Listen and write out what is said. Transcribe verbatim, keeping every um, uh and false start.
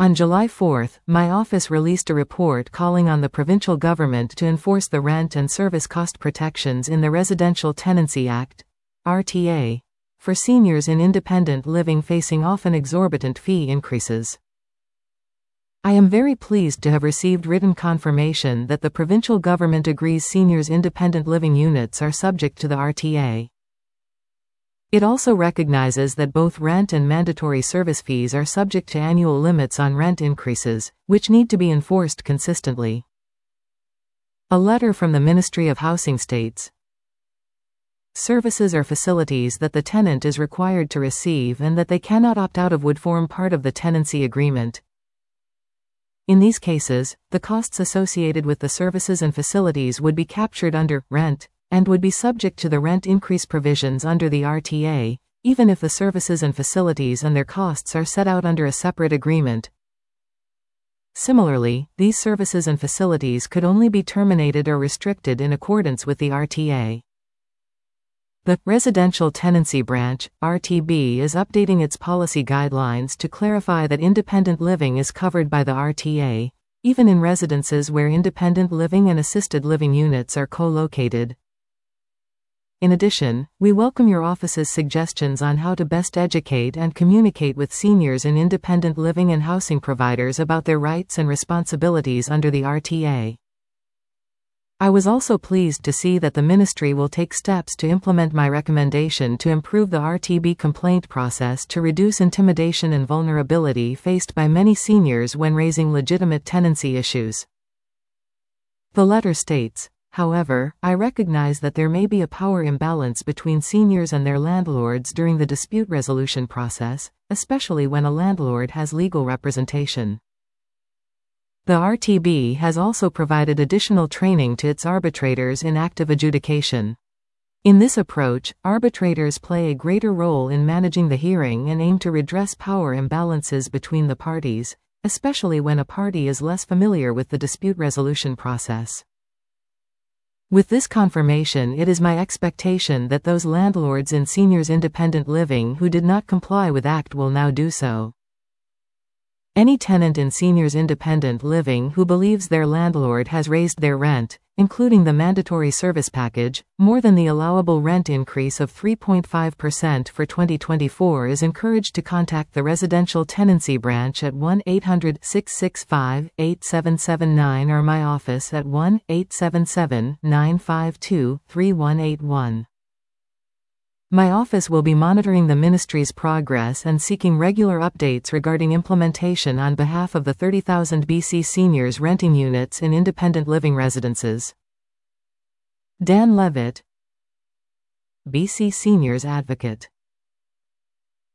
On July fourth, my office released a report calling on the provincial government to enforce the rent and service cost protections in the Residential Tenancy Act (R T A) for seniors in independent living facing often exorbitant fee increases. I am very pleased to have received written confirmation that the provincial government agrees seniors' independent living units are subject to the R T A. It also recognizes that both rent and mandatory service fees are subject to annual limits on rent increases, which need to be enforced consistently. A letter from the Ministry of Housing states, "Services or facilities that the tenant is required to receive and that they cannot opt out of would form part of the tenancy agreement. In these cases, the costs associated with the services and facilities would be captured under rent and would be subject to the rent increase provisions under the R T A, even if the services and facilities and their costs are set out under a separate agreement. Similarly, these services and facilities could only be terminated or restricted in accordance with the R T A." The Residential Tenancy Branch, R T B, is updating its policy guidelines to clarify that independent living is covered by the R T A, even in residences where independent living and assisted living units are co-located. In addition, we welcome your office's suggestions on how to best educate and communicate with seniors in independent living and housing providers about their rights and responsibilities under the R T A. I was also pleased to see that the Ministry will take steps to implement my recommendation to improve the R T B complaint process to reduce intimidation and vulnerability faced by many seniors when raising legitimate tenancy issues. The letter states, "However, I recognize that there may be a power imbalance between seniors and their landlords during the dispute resolution process, especially when a landlord has legal representation." The R T B has also provided additional training to its arbitrators in active adjudication. In this approach, arbitrators play a greater role in managing the hearing and aim to redress power imbalances between the parties, especially when a party is less familiar with the dispute resolution process. With this confirmation, it is my expectation that those landlords in seniors' independent living who did not comply with Act will now do so. Any tenant in seniors' independent living who believes their landlord has raised their rent, including the mandatory service package, more than the allowable rent increase of three point five percent for twenty twenty-four is encouraged to contact the Residential Tenancy Branch at one eight hundred, six six five, eight seven seven nine or my office at one eight seven seven, nine five two, three one eight one. My office will be monitoring the Ministry's progress and seeking regular updates regarding implementation on behalf of the thirty thousand B C seniors renting units in independent living residences. Dan Levitt, B C Seniors Advocate.